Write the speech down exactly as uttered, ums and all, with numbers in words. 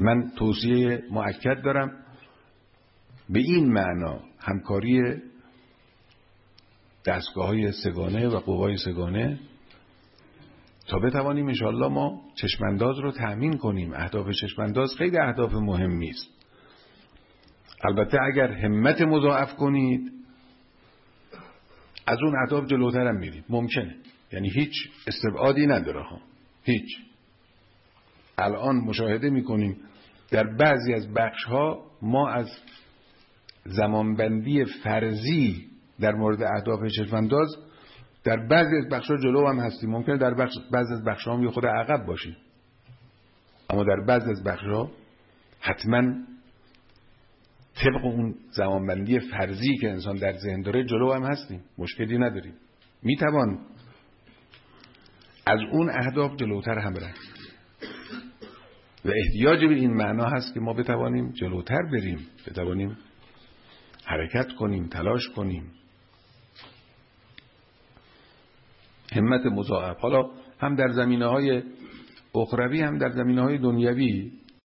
من توصیه مؤکد دارم به این معنا همکاری دستگاه‌های سگانه و قوای سگانه تا بتوانیم انشاءالله ما چشمانداز رو تأمین کنیم. اهداف چشمانداز خیلی اهداف مهمی است. البته اگر همت مضاعف کنید از اون اهداف جلوتر هم میرید، ممکنه، یعنی هیچ استبعادی نداره ها، هیچ. الان مشاهده میکنیم در بعضی از بخش‌ها ما از زمانبندی فرضی در مورد اهداف چشمانداز در بعضی از بخش‌ها جلو هم هستیم، ممکنه در بخش بعضی از بخش‌ها هم یه خود عقب باشیم، اما در بعضی از بخش‌ها حتما طبق اون زمانبندی فرضی که انسان در ذهن داره جلو هم هستیم، مشکلی نداریم، میتوان از اون اهداف جلوتر هم رفت و احتیاج به این معنا هست که ما بتوانیم جلوتر بریم، بتوانیم حرکت کنیم، تلاش کنیم. همت مضاعف، حالا هم در زمینه‌های اخروی هم در زمینه‌های دنیوی